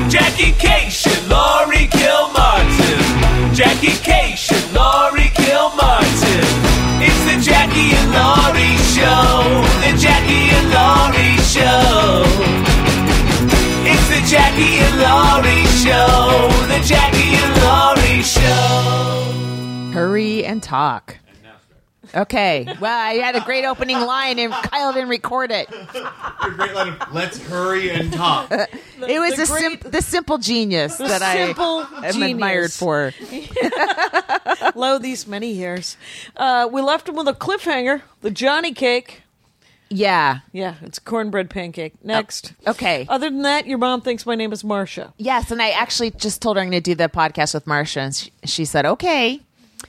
Jackie Cation, Laurie Kilmartin. Jackie Cation, Laurie Kilmartin. It's the Jackie and Laurie Show. The Jackie and Laurie Show. It's the Jackie and Laurie Show. The Jackie and Laurie Show. Hurry and talk. Okay. Well, I had a great opening line and Kyle didn't record it. A great line of, let's hurry and talk. It was the simple genius that I am admired for. Lo, these many years. We left him with a cliffhanger. The Johnny cake. Yeah. Yeah, it's a cornbread pancake. Next. Okay. Other than that, your mom thinks my name is Marcia. Yes, and I actually just told her I'm going to do the podcast with Marcia, and she said, okay.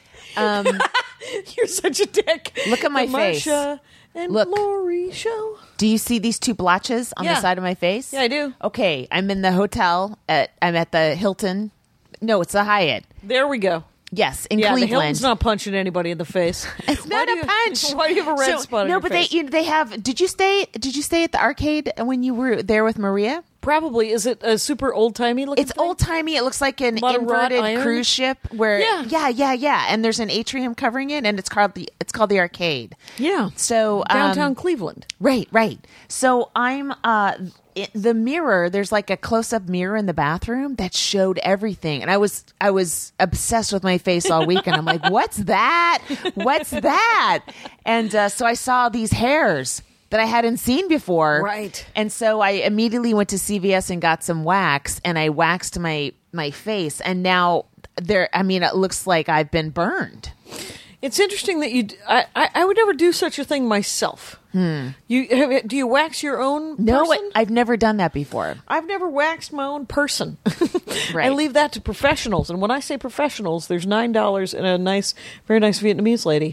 You're such a dick. Look at my the face. Marcia and Look. Laurie Show. Do you see these two blotches on the side of my face? Yeah, I do. Okay, I'm in the hotel. I'm at the Hilton. No, it's the Hyatt. There we go. Yes, in Yeah, Cleveland. the Hilton's not punching anybody in the face. It's not a punch. Why do you have a red spot on your but face? they have. Did you stay at the arcade when you were there with Maria? Probably. Is it a super old-timey looking It's thing? old-timey. It looks like an Lot of wrought inverted iron? cruise ship where yeah. And there's an atrium covering it, and it's called the arcade. Yeah. So Downtown Cleveland. Right. So I'm the mirror. There's like a close-up mirror in the bathroom that showed everything, and I was obsessed with my face all week, and I'm like, what's that? What's that? And so I saw these hairs that I hadn't seen before. Right. And so I immediately went to CVS and got some wax, and I waxed my face, and now it looks like I've been burned. It's interesting that I would never do such a thing myself. Do you wax your own No, person? I've never done that before. I've never waxed my own person. Right. I leave that to professionals. And when I say professionals, there's $9 and a very nice Vietnamese lady.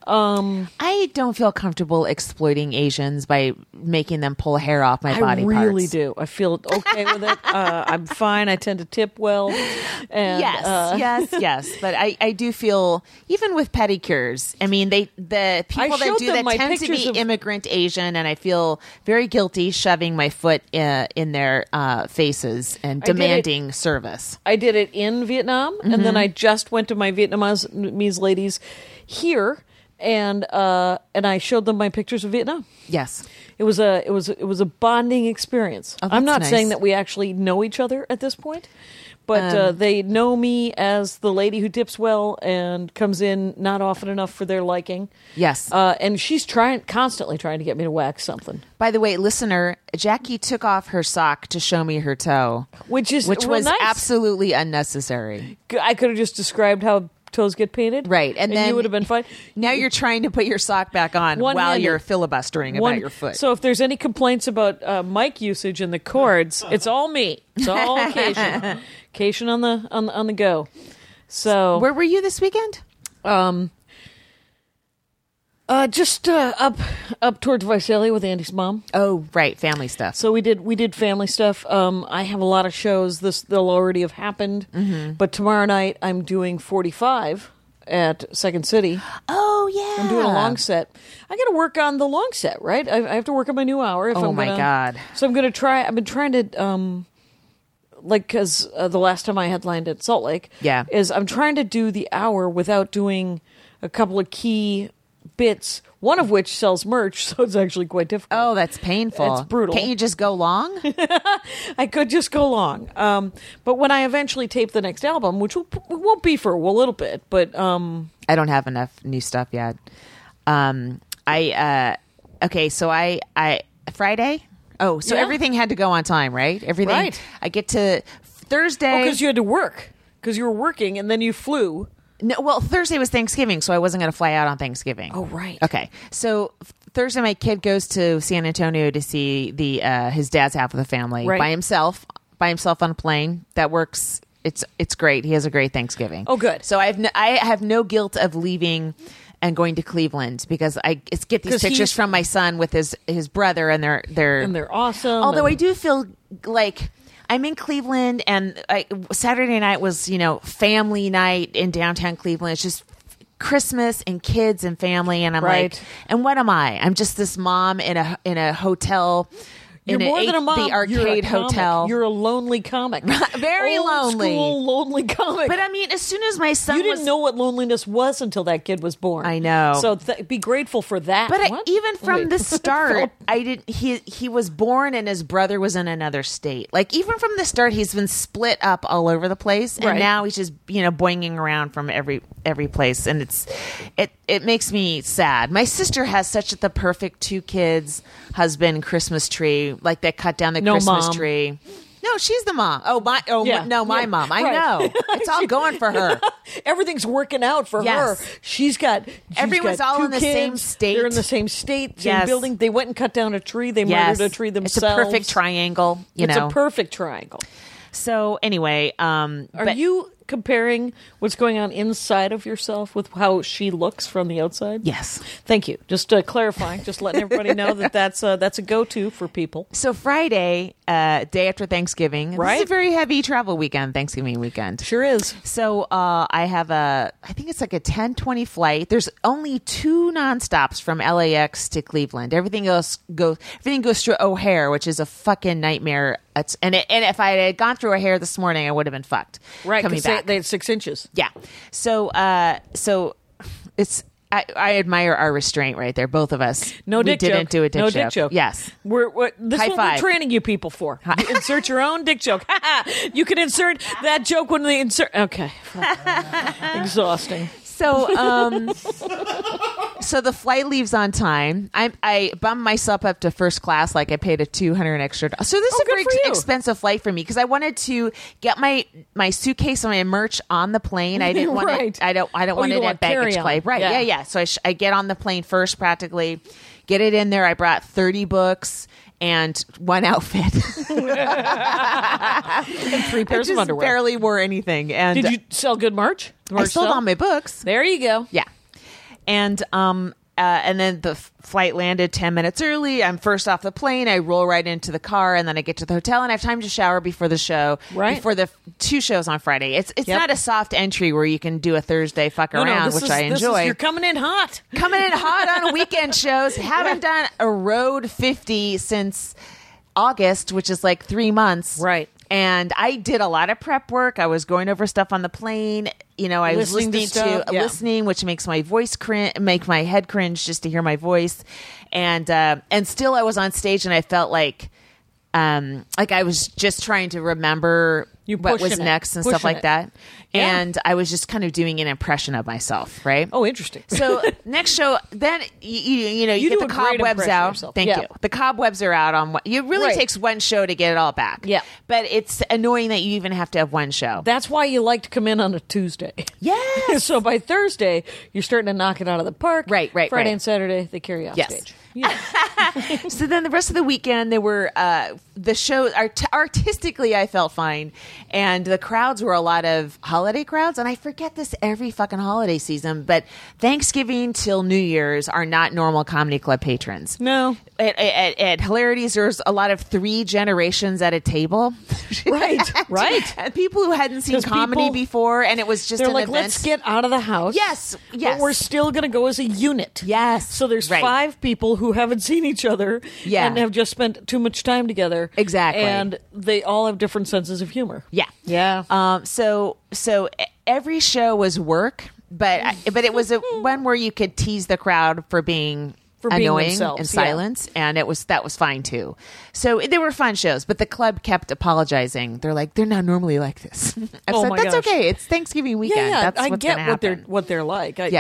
I don't feel comfortable exploiting Asians by making them pull hair off my body I really parts. do. I feel okay with it. I'm fine. I tend to tip well. And, Yes. But I do feel, even with pedicures, I mean, the people that showed do them that my tend to pictures be of- immigrant Asian, and I feel very guilty shoving my foot in their faces and did it- demanding service. I did it in Vietnam, and then I just went to my Vietnamese ladies here, and I showed them my pictures of Vietnam. Yes. It was a bonding experience. Oh, I'm that's not nice. saying that we actually know each other at this point, but they know me as the lady who tips well and comes in not often enough for their liking. Yes. And she's constantly trying to get me to wax something, By the way, listener, Jackie took off her sock to show me her toe, which which real was nice. absolutely unnecessary. I could have just described how toes get painted, Right, and then you would have been fine. Now you're trying to put your sock back on while One-handed. you're filibustering about your foot. So if there's any complaints about mic usage and the cords, it's all me. It's all Cation. Cation on the go. So Where were you this weekend? just up towards Visalia with Andy's mom. Oh, right, family stuff. So we did family stuff. I have a lot of shows. They'll already have happened, but tomorrow night I'm doing 45 at Second City. Oh, yeah. I'm doing a long set. I got to work on the long set, right? I have to work on my new hour. If Oh, I'm my gonna, God. So I'm going to try. I've been trying to, because the last time I headlined at Salt Lake, is I'm trying to do the hour without doing a couple of key bits. One of which sells merch, so it's actually quite difficult. Oh, that's painful. It's brutal. Can't you just go long? I could just go long. But when I eventually tape the next album, which won't be for a little bit, but I don't have enough new stuff yet. Okay, so I Friday? Oh, so Yeah. everything had to go on time, right? Everything. Right. I get to Thursday. because you had to work, because you were working and then you flew. No, well, Thursday was Thanksgiving, so I wasn't going to fly out on Thanksgiving. Oh, right. Okay, so Thursday, my kid goes to San Antonio to see his dad's half of the family Right. by himself on a plane. That works. It's great. He has a great Thanksgiving. Oh, good. So I have no guilt of leaving and going to Cleveland because I get these 'Cause pictures he's- from my son with his brother, and they're awesome. Although I and- do feel like I'm in Cleveland, and Saturday night was, family night in downtown Cleveland. It's just Christmas and kids and family, and I'm Right. like, and what am I? I'm just this mom in a hotel You're more than a mom. the arcade You're a comic. hotel. You're a lonely comic. Very Old lonely. School lonely comic. But I mean, as soon as my son you didn't know what loneliness was until that kid was born. I know. So be grateful for that. But What? even from Wait. the start, I didn't. He was born and his brother was in another state. Like even from the start, he's been split up all over the place, and Right. now he's just boinging around from every place, and it makes me sad. My sister has such the perfect 2 kids, husband, Christmas tree. Like they cut down the No Christmas mom. tree. No, she's the mom. Yeah. My Yeah. mom. I Right. know. It's all going for her. Everything's working out for Yes. her. She's got Everyone's all 2 in the kids. same state. They're in the same state, same Yes. building. They went and cut down a tree. They Yes. murdered a tree themselves. It's a perfect triangle. It's a perfect triangle. So anyway, Are you comparing what's going on inside of yourself with how she looks from the outside? Yes. Thank you. Just clarifying, just letting everybody know that's a go-to for people. So Friday, day after Thanksgiving, Right. This is a very heavy travel weekend, Thanksgiving weekend. Sure is. So I have I think it's like a 10:20 flight. There's only 2 nonstops from LAX to Cleveland. Everything goes through O'Hare, which is a fucking nightmare. And if I had gone through O'Hare this morning, I would have been fucked. Right, coming because back. they had 6 inches. Yeah. So it's I admire our restraint right there, both of us. No we dick didn't joke. do a dick no joke. dick joke. Yes. This High is what five. we're training you people for. You insert your own dick joke. You can insert that joke when they insert. Okay. Exhausting. So, so the flight leaves on time. I bumped myself up to first class, like I paid a $200 extra. So this is a good very for you. expensive flight for me because I wanted to get my suitcase and my merch on the plane. I didn't want Right. it. I don't you want don't it want at baggage carry-on. claim. Right? Yeah. Yeah. So I get on the plane first, practically get it in there. I brought 30 books and 1 outfit. And 3 I pairs just of underwear. barely wore anything. And Did you sell good merch? I sold all my books. There you go. Yeah. And then the flight landed 10 minutes early. I'm first off the plane. I roll right into the car, and then I get to the hotel, and I have time to shower before the show. Right. Before the 2 shows on Friday. It's Yep. not a soft entry where you can do a Thursday fuck around, which I enjoy. You're coming in hot. Coming in hot on weekend shows. Haven't done a Road 50 since August, which is like 3 months. Right. And I did a lot of prep work. I was going over stuff on the plane. I was Listening to listening stuff, yeah. listening, which makes my voice make my head cringe just to hear my voice. And still I was on stage and I felt like I was just trying to remember You what was pushing it. next and stuff Pushing like it. that. Yeah. And I was just kind of doing an impression of myself, right? Oh, interesting. So next show, then you You get do the a great cobwebs impression out. of yourself. Thank Yeah. you. The cobwebs are out on it really Right. takes 1 show to get it all back. Yeah. But it's annoying that you even have to have 1 show. That's why you like to come in on a Tuesday. Yes. So by Thursday, you're starting to knock it out of the park. Right. Friday and Saturday, they carry you off Yes. stage. Yeah. So then the rest of the weekend, there were the shows. Artistically, I felt fine, and the crowds were a lot of holiday crowds. And I forget this every fucking holiday season, but Thanksgiving till New Year's are not normal comedy club patrons. No. At Hilarities, there's a lot of 3 generations at a table. Right. And people who hadn't seen 'Cause comedy people- before, and it was just They're an like, event. let's get out of the house. Yes. But we're still going to go as a unit. Yes. So there's Right. 5 people who haven't seen each other Yeah. and have just spent too much time together. Exactly. And they all have different senses of humor. Yeah. Yeah. So every show was work, but it was one where you could tease the crowd for being annoying themselves, and yeah. silence, and that was fine too. So they were fun shows, but the club kept apologizing. They're like, they're not normally like this. I Oh said, my that's gosh. okay. It's Thanksgiving weekend. Yeah, That's I what's get gonna happen. what they're like. Yes.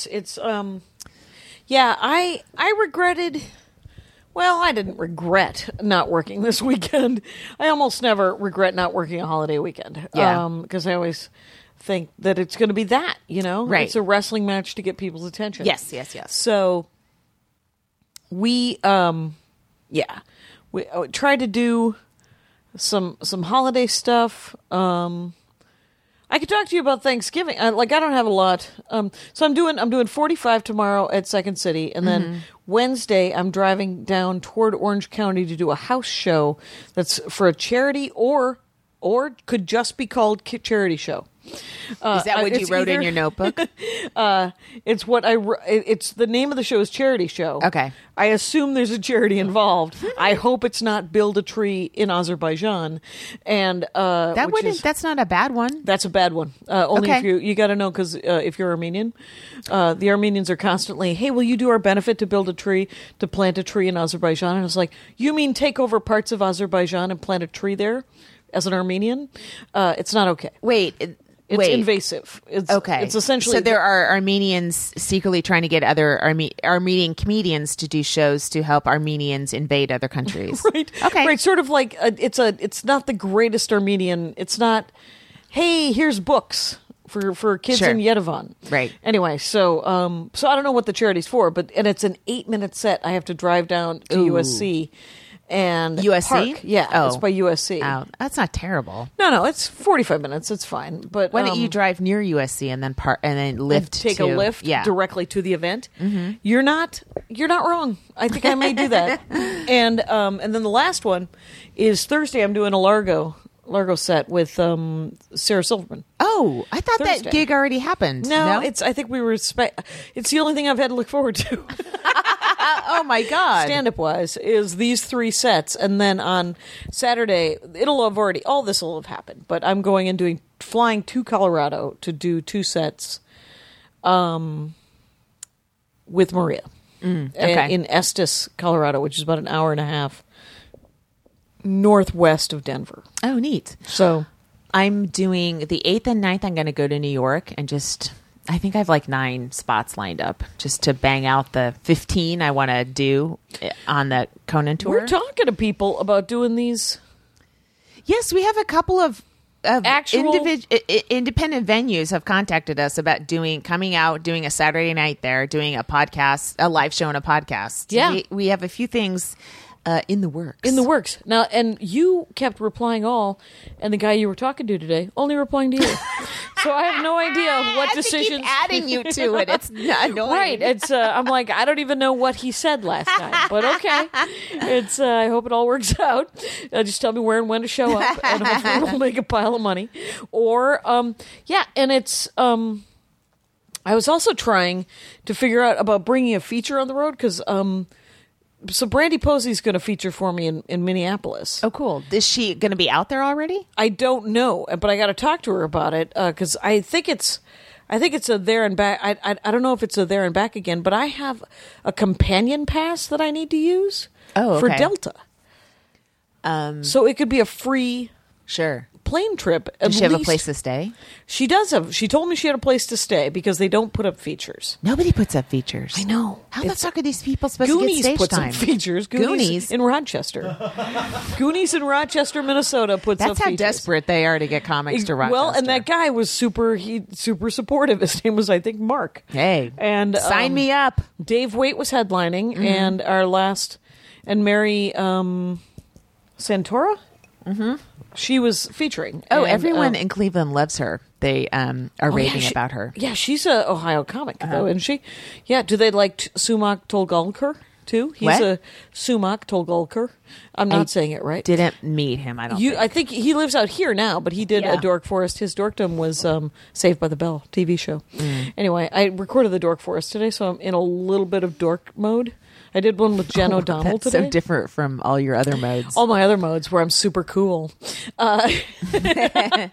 Yeah, I regretted. Well, I didn't regret not working this weekend. I almost never regret not working a holiday weekend. Yeah. Because I always think that it's going to be that. Right. It's a wrestling match to get people's attention. Yes. So we tried to do some holiday stuff. I could talk to you about Thanksgiving. I don't have a lot. So I'm doing 45 tomorrow at Second City, and then Wednesday I'm driving down toward Orange County to do a house show that's for a charity or could just be called charity show. Is that what you wrote in your notebook? It's what it's the name of the show is Charity Show. Okay. I assume there's a charity involved. I hope it's not Build a Tree in Azerbaijan. And that's not a bad one. That's a bad one. Only Okay. if you got to know, because if you're Armenian, the Armenians are constantly, hey, will you do our benefit to build a tree, to plant a tree in Azerbaijan? And it's like, you mean take over parts of Azerbaijan and plant a tree there as an Armenian? It's not okay. It's invasive. It's, okay. It's essentially... So there are Armenians secretly trying to get other Armenian comedians to do shows to help Armenians invade other countries. Right. Okay. Right. Sort of like, it's not the greatest Armenian. It's not, hey, here's books for kids Sure. in Yerevan. Right. Anyway, so I don't know what the charity's for, and it's an 8-minute set. I have to drive down to USC. And USC? park. Yeah, it's by USC. Oh, that's not terrible. No, it's 45 minutes. It's fine. But Why don't you drive near USC and then lift? Take a lift directly to the event. Mm-hmm. You're not wrong. I think I may do that. And then the last one is Thursday. I'm doing a Largo set with Sarah Silverman. Oh, I thought Thursday. that gig already happened. No, it's. I think we were. It's the only thing I've had to look forward to. Oh my god! Stand-up wise, is these 3 sets, and then on Saturday all this will have happened. But I'm going and flying to Colorado to do 2 sets, with Maria, in Estes, Colorado, which is about an hour and a half northwest of Denver. Oh, neat. So I'm doing the 8th and 9th. I'm going to go to New York and I think I have like 9 spots lined up just to bang out the 15 I want to do on the Conan tour. We're talking to people about doing these. Yes, we have a couple of Actual independent venues have contacted us about coming out, doing a Saturday night there, doing a podcast, a live show and a podcast. Yeah. We have a few things in the works. Now, and you kept replying all, and the guy you were talking to today only replying to you. So I have no idea what decisions. Adding you to it, it's annoying. Right? It's. I'm like, I don't even know what he said last time, but okay. It's. I hope it all works out. Just tell me where and when to show up, and hopefully we'll make a pile of money. Or, yeah, and it's. I was also trying to figure out about bringing a feature on the road because. So Brandy Posey's going to feature for me in Minneapolis. Oh, cool. Is she going to be out there already? I don't know, but I got to talk to her about it because I think it's a there and back. I don't know if it's a there and back again, but I have a companion pass that I need to use for Delta. So it could be a free plane trip. Does she have a place to stay? She does have. She told me she had a place to stay because they don't put up features. Nobody puts up features. I know. How the fuck are these people supposed Goonies to get stage puts time? up features. Goonies in Rochester. Goonies in Rochester, Minnesota puts up features. That's how desperate they are to get comics to Rochester. Well, and that guy was super supportive. His name was, I think, Mark. Hey. And sign me up. Dave Waite was headlining, and our last, and Mary Santora? Mm-hmm. She was featuring. Oh, everyone in Cleveland loves her. They are raving about her. Yeah, she's an Ohio comic, though, isn't she? Yeah, do they like Sumak Tolgolker, too? He's a Sumak Tolgolker. I'm not saying it right. Didn't meet him, I don't think. I think he lives out here now, but he did a Dork Forest. His dorkdom was Saved by the Bell TV show. Anyway, I recorded the Dork Forest today, so I'm in a little bit of dork mode. I did one with Jen O'Donnell That's today. so different from all your other modes. All my other modes where I'm super cool. And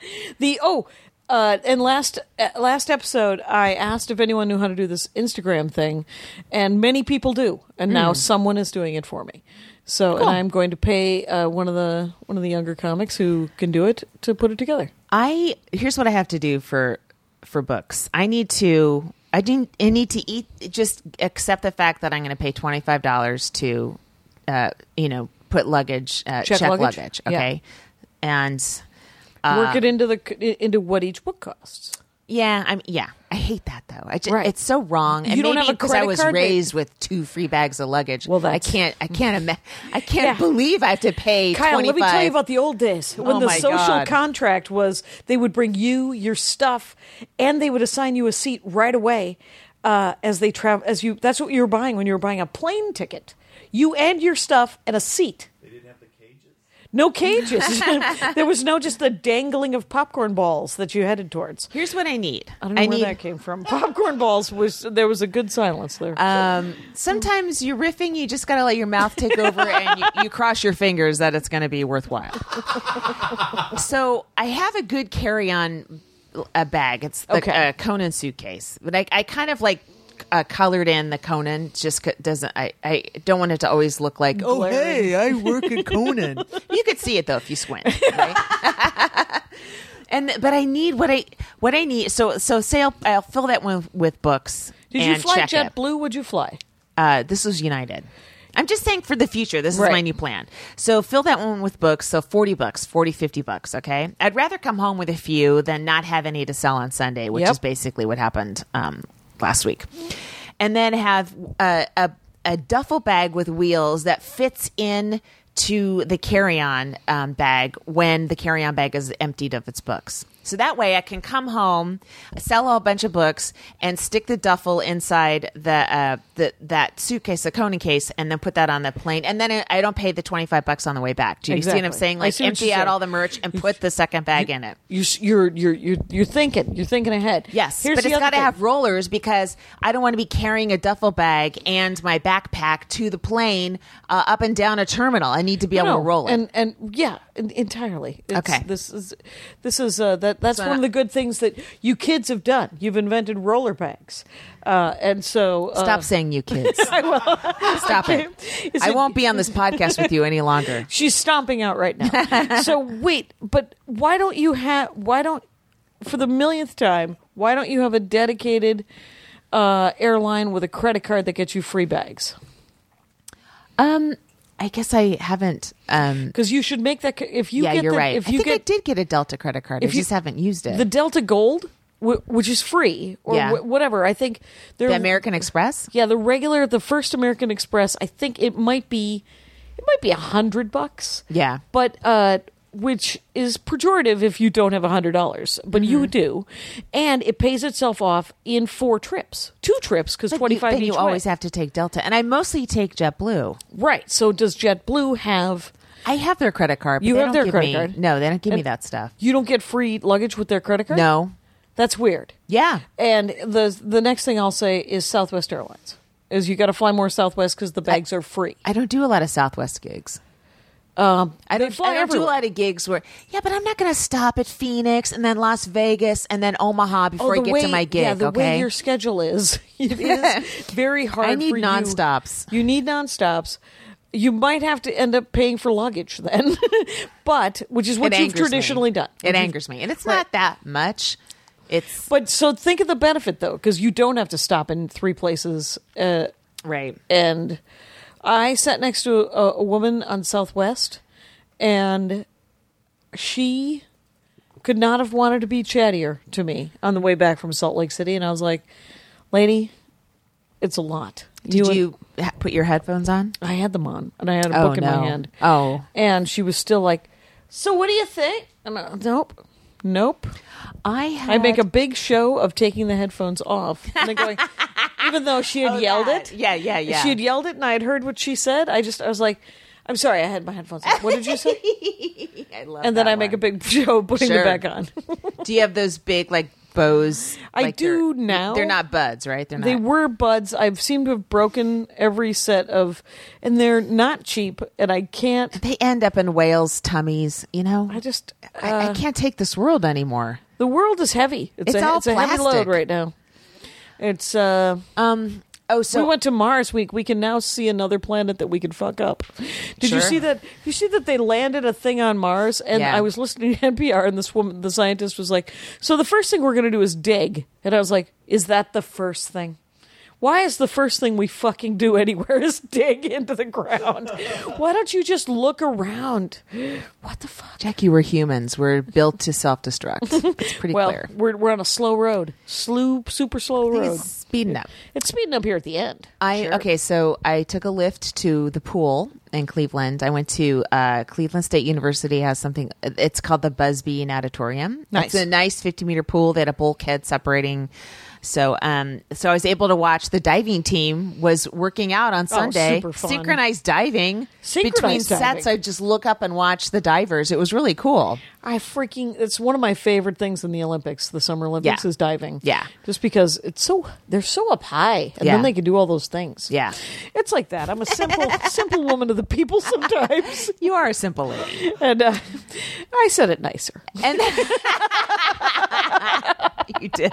last episode, I asked if anyone knew how to do this Instagram thing, and many people do. And now someone is doing it for me. So, cool. And I'm going to pay one of the younger comics who can do it to put it together. Here's what I have to do for books. I need to just accept the fact that I'm going to pay $25 to, put luggage, check luggage. Okay. Yeah. And work it into what each book costs. Yeah, I hate that though. It's so wrong. And you don't maybe have a because I was credit card, raised with 2 free bags of luggage. Well, I can't believe I have to pay Kyle, $25. let me tell you about the old days when the social contract was they would bring you your stuff and they would assign you a seat right away as they travel. That's what you were buying when you were buying a plane ticket. You and your stuff and a seat. They didn't have the cages? No cages. There was no just the dangling of popcorn balls that you headed towards. Here's what I need. I don't know where that came from. Popcorn balls there was a good silence there. Sometimes you're riffing, you just got to let your mouth take over and you cross your fingers that it's going to be worthwhile. So I have a good carry-on bag. It's the Conan suitcase. But I kind of like colored in the Conan. Just doesn't. I don't want it to always look like. Oh, hey, I work at Conan. You could see it though if you squint. Right? But I need what I need. So say I'll fill that one with books. Did you fly JetBlue? Would you fly? This was United. I'm just saying for the future, this is my new plan. So fill that one with books. So $40, okay? I'd rather come home with a few than not have any to sell on Sunday, which is basically what happened last week. And then have a duffel bag with wheels that fits in to the carry-on bag when the carry-on bag is emptied of its books. So that way I can come home, sell a bunch of books, and stick the duffel inside that suitcase, the Conan case, and then put that on the plane. And then I don't pay the $25 on the way back. Do you see what I'm saying? Like empty out all the merch and put the second bag in it. You're thinking ahead. Yes, but it's got to have rollers because I don't want to be carrying a duffel bag and my backpack to the plane up and down a terminal. I need to be able to roll it. And yeah, entirely. Okay. This is that's one of the good things that you kids have done. You've invented roller bags. And so stop saying you kids. I will. Stop it. I won't be on this podcast with you any longer. She's stomping out right now. So wait, but why don't for the millionth time, why don't you have a dedicated airline with a credit card that gets you free bags? I guess I haven't. Because you should make that. If you get you're right. If you I did get a Delta credit card. I just haven't used it. The Delta Gold, which is free, or whatever. I think the American Express. Yeah, the first American Express. I think it might be $100. Yeah, but which is pejorative if you don't have $100, but you do, and it pays itself off in 4 trips, 2 trips, because 25 then each you way. always have to take Delta, and I mostly take JetBlue. Right. So does JetBlue have? I have their credit card. But you they have don't their credit card? No, they don't give me that stuff. You don't get free luggage with their credit card? No. That's weird. Yeah. And the next thing I'll say is Southwest Airlines. Is you got to fly more Southwest because the bags are free. I don't do a lot of Southwest gigs. I don't do a lot of gigs where, but I'm not going to stop at Phoenix and then Las Vegas and then Omaha before I get to my gig. Yeah, the way your schedule is, it is very hard. I need for nonstops. You need nonstops. You might have to end up paying for luggage then, which is what you've traditionally done. It angers me, and it's not that much. But so think of the benefit though, because you don't have to stop in 3 places, right? And I sat next to a woman on Southwest, and she could not have wanted to be chattier to me on the way back from Salt Lake City. And I was like, lady, it's a lot. Did you put your headphones on? I had them on, and I had a book in my hand. Oh. And she was still like, so what do you think? And nope. I make a big show of taking the headphones off and then going, even though she had yelled it. Yeah. She had yelled it and I had heard what she said. I was like, I'm sorry, I had my headphones on. What did you say? I love and then that I make a big show of putting it back on. Do you have those big, bows? I do now. They're not buds, right? They were buds. I've seemed to have broken every set of, and they're not cheap, and I can't. They end up in whales' tummies, I can't take this world anymore. The world is heavy. It's a heavy load right now. It's so we went to Mars week. We can now see another planet that we could fuck up. Did you see that? You see that they landed a thing on Mars? And I was listening to NPR, and this woman, the scientist, was like, "So the first thing we're going to do is dig." And I was like, "Is that the first thing? Why is the first thing we fucking do anywhere is dig into the ground? Why don't you just look around? What the fuck?" Jackie, we're humans. We're built to self-destruct. It's pretty clear. We're on a slow road. Super slow road. It's speeding up. It's speeding up here at the end. Okay, so I took a lift to the pool in Cleveland. I went to Cleveland State University. Has something. It's called the Busby Natatorium. Nice. It's a nice 50-meter pool. They had a bulkhead separating. So I was able to watch the diving team was working out on Sunday. Super fun. Synchronized diving. Synchronized Between diving. sets, I just look up and watch the divers. It was really cool. It's one of my favorite things in the Olympics, the Summer Olympics, Yeah. is diving. Yeah. Just because they're so up high, and Yeah. then they can do all those things. Yeah. It's like that. I'm a simple woman of the people sometimes. You are a simple lady. And I said it nicer. And you did.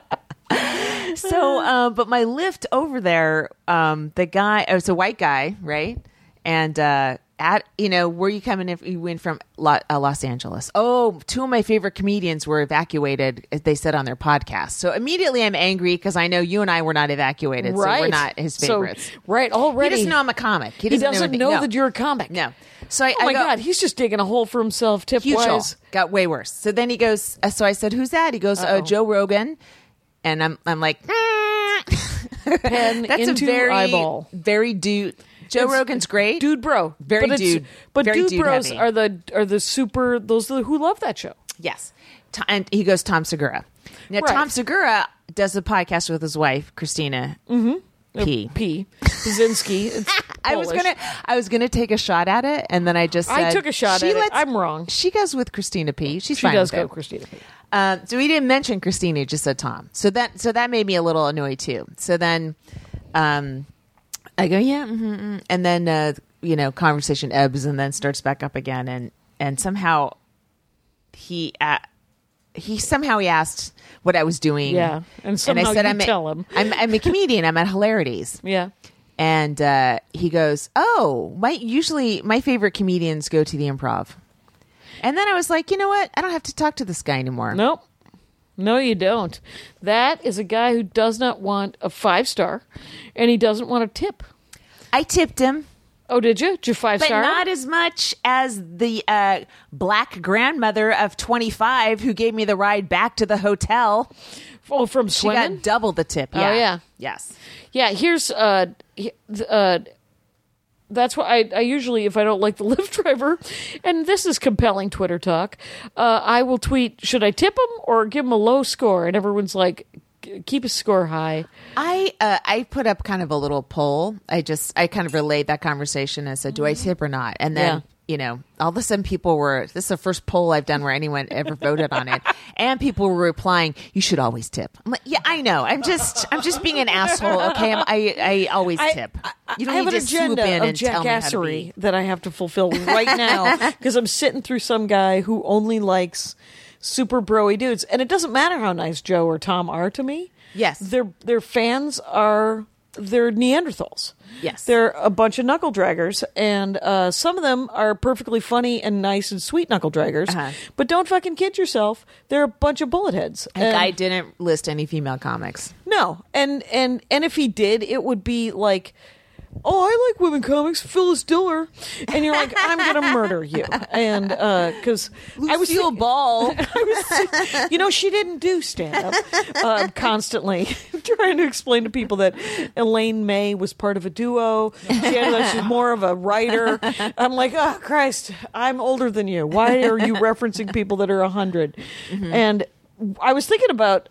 So, but my lift over there, the guy, it was a white guy, right? And where you coming if you went from Los Angeles? Oh, two of my favorite comedians were evacuated, as they said on their podcast. So immediately I'm angry because I know you and I were not evacuated, Right. so we're not his favorites. So, right, already. He doesn't know I'm a comic. He doesn't anything. know No. that you're a comic. No. So Oh my God, he's just digging a hole for himself, huge hole. tip-wise. Got way worse. So then he goes, so I said, who's that? He goes, Joe Rogan. And I'm like, Pen that's into a very, eyeball. very dude. Joe Rogan's great. Dude bro. Very dude. But Very dude dude bros heavy. are the super, those are who love that show. Yes. And he goes, Tom Segura. Now, Right. Tom Segura does a podcast with his wife, Christina P. Pazynski. It's I was gonna take a shot at it, and then I just said, I took a shot she at it. lets- I'm wrong. She goes with Christina P. She's She fine does with go it. Christina P. So he didn't mention Christina; he just said Tom. So that made me a little annoyed too. So then, I go, yeah, and then conversation ebbs and then starts back up again, and somehow he asked what I was doing. Yeah, and somehow I said, you tell him. I'm a comedian. I'm at Hilarities. Yeah. And he goes, oh, usually my favorite comedians go to the Improv. And then I was like, you know what? I don't have to talk to this guy anymore. Nope. No, you don't. That is a guy who does not want a 5-star, and he doesn't want a tip. I tipped him. Oh, did you? Did you But 5-star? not as much as the black grandmother of 25 who gave me the ride back to the hotel. Oh, from She swimming? got double the tip. Oh, yeah. Yes. Yeah, here's that's why I usually, if I don't like the Lyft driver, and this is compelling Twitter talk, I will tweet, should I tip him or give him a low score? And everyone's like, keep his score high. I put up kind of a little poll. I kind of relayed that conversation and said, do I tip or not? And then, all of a sudden people this is the first poll I've done where anyone ever voted on it. And people were replying, you should always tip. I'm like, yeah, I know. I'm just being an asshole. Okay. I always tip. You don't I have need an to swoop in agenda of and tell me how to jackassery be. that I have to fulfill right now because I'm sitting through some guy who only likes super broy dudes. And it doesn't matter how nice Joe or Tom are to me. Yes. Their fans they're Neanderthals. Yes. They're a bunch of knuckle draggers, and some of them are perfectly funny and nice and sweet knuckle draggers. Uh-huh. But don't fucking kid yourself. They're a bunch of bullet heads. That guy didn't list any female comics. No. And if he did, it would be like, oh, I like women comics, Phyllis Diller. And you're like, I'm going to murder you. And because I was Lucille Ball. she didn't do stand-up constantly. Trying to explain to people that Elaine May was part of a duo. She's more of a writer. I'm like, oh, Christ, I'm older than you. Why are you referencing people that are 100? Mm-hmm. And I was thinking about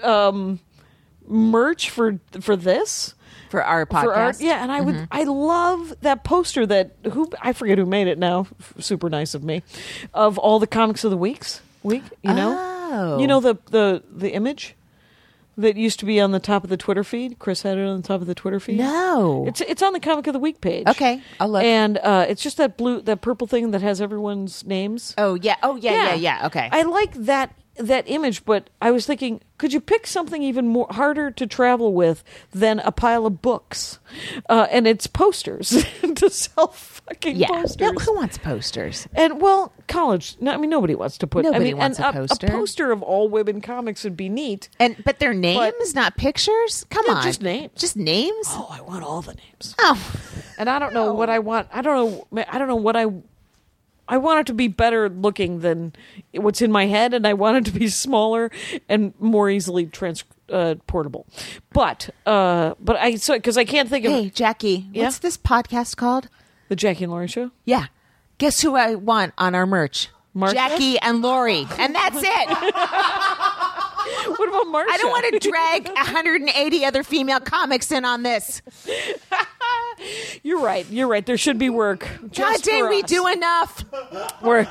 merch for this. For our podcast. Yeah, and I love that poster I forget who made it now, super nice of me, of all the comics of the week, you know? Oh. You know the image that used to be on the top of the Twitter feed? Chris had it on the top of the Twitter feed. No. It's on the comic of the week page. Okay, I'll look. And it's just that purple thing that has everyone's names. Oh, yeah. Yeah. Okay. I like that image, but I was thinking, could you pick something even more harder to travel with than a pile of books? And it's posters to sell fucking posters. No, who wants posters? And college. No, I mean, nobody wants to put. Nobody wants a poster. A poster of all women comics would be neat. But their names, not pictures. Come Yeah, on, just names. Just names. Oh, I want all the names. Oh, And I don't know what I want. I don't know what I want it to be better looking than what's in my head, and I want it to be smaller and more easily transportable. But because I can't think of. Hey, Jackie, Yeah? what's this podcast called? The Jackie and Laurie show? Yeah. Guess who I want on our merch? Marsha? Jackie and Laurie. And that's it. What about Marsha? I don't want to drag 180 other female comics in on this. You're right. There should be work. God dang, we do enough. We're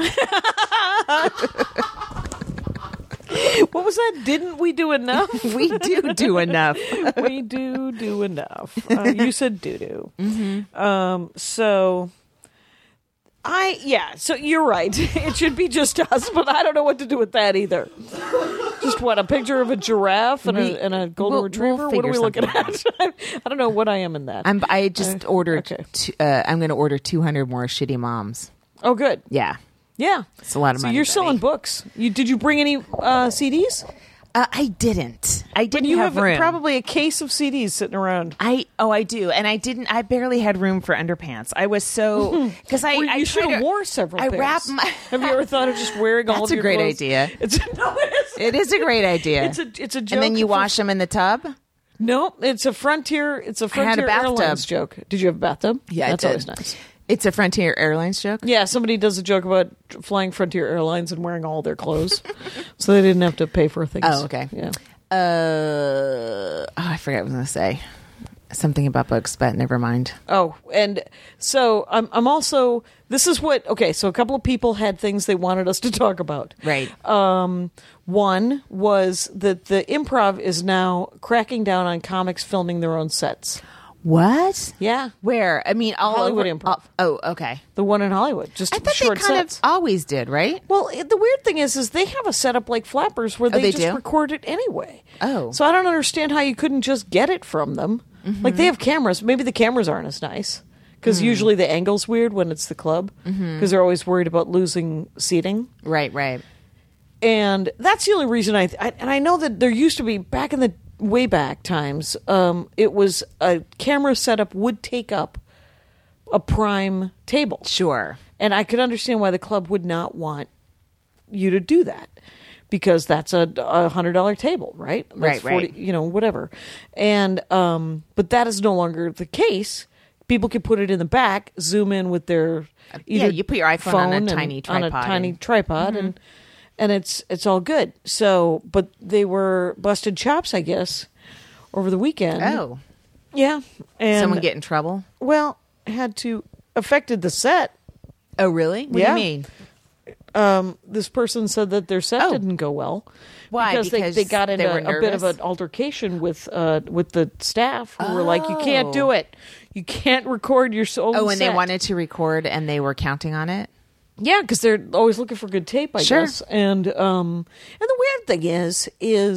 What was that? Didn't we do enough? We do enough. We do enough. You said doo-doo. So you're right. It should be just us, but I don't know what to do with that either. Just what, a picture of a giraffe and a golden retriever? What are we looking at? I don't know what I am in that. I just ordered, I'm going to order 200 more Shitty Moms. Oh, good. Yeah. Yeah. It's a lot of money. So you're selling books. Did you bring any CDs? I didn't. I didn't you have room. Probably a case of CDs sitting around. I do, and I barely had room for underpants. I was so because you should have wore several. I pairs. wrapped my. Have you ever thought of just wearing all of your clothes? That's a great idea. It is a great idea. It's a joke. And then you wash them in the tub. No, it's a Frontier. It's a Frontier Airlines joke. Did you have a bathtub? Yeah, that's always nice. It's a Frontier Airlines joke? Yeah, somebody does a joke about flying Frontier Airlines and wearing all their clothes. So they didn't have to pay for things. Oh, okay. Yeah. I forgot what I was going to say. Something about books, but never mind. Oh, and so I'm also, this is what, okay, so a couple of people had things they wanted us to talk about. Right. One was that the Improv is now cracking down on comics filming their own sets. What? Yeah. Where? I mean, all Hollywood over, Improv. Okay. The one in Hollywood. Just I thought short they kind sets. of always did, right? Well, the weird thing is they have a setup like Flappers where they just do? record it anyway. Oh. So I don't understand how you couldn't just get it from them. Mm-hmm. Like, they have cameras. Maybe the cameras aren't as nice. Because usually the angle's weird when it's the club. Because they're always worried about losing seating. Right. And that's the only reason I know that there used to be, back in the way back times, it was a camera setup would take up a prime table. Sure. And I could understand why the club would not want you to do that, because that's a $100 table, right? That's right. 40, whatever. And but that is no longer the case. People can put it in the back, zoom in with their you put your iPhone on a tiny tripod, and it's all good. So, but they were busted chops, I guess, over the weekend. Oh. Yeah. And someone get in trouble? Well, affected the set. Oh, really? What do you mean? This person said that their set didn't go well. Why? Because they got into a bit of an altercation with the staff who were like, you can't do it. You can't record your own set. Oh, and they wanted to record and they were counting on it? Yeah, because they're always looking for good tape, I guess. And the weird thing is